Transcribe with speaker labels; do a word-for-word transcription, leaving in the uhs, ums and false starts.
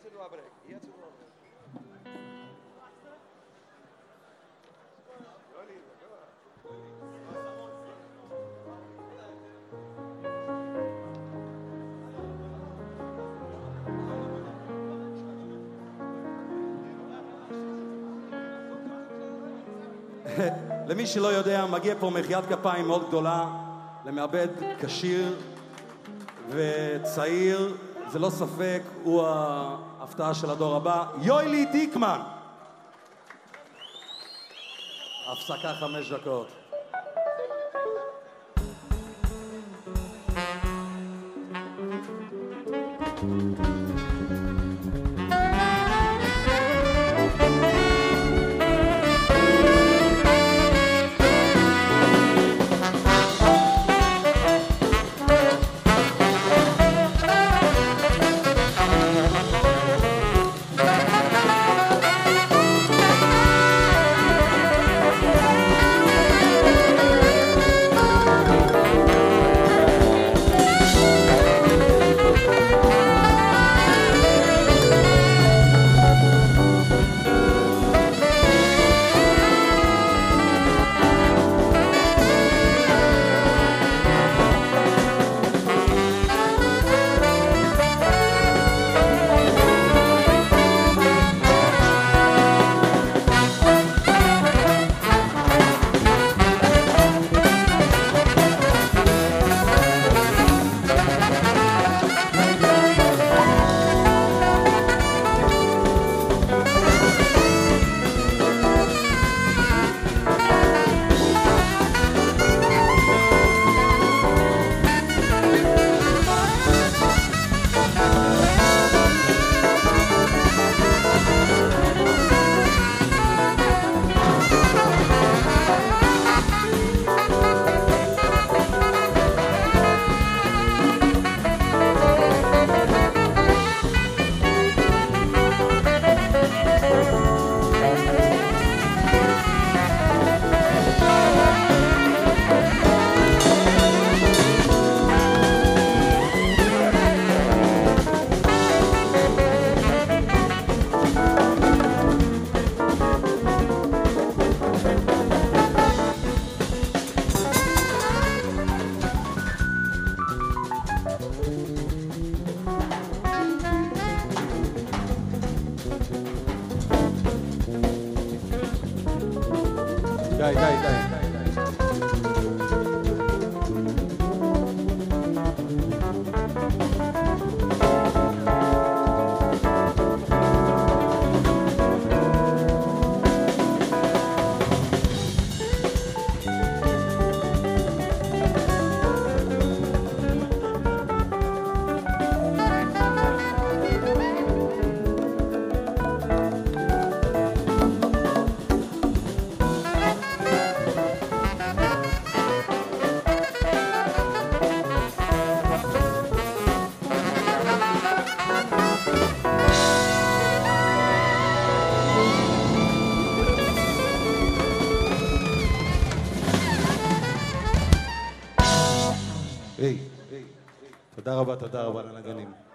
Speaker 1: Jetzt nur Break. Jetzt nur Break.
Speaker 2: למי שלא יודע, מגיע פה מחיית כפיים מאוד גדולה למעבד כשיר וצעיר, זה לא ספק, הוא ההפתעה של הדור הבא, יוילי דיקמן. הפסקה חמש דקות. די, די, די. היי, תודה רבה, תודה רבה לנגנים.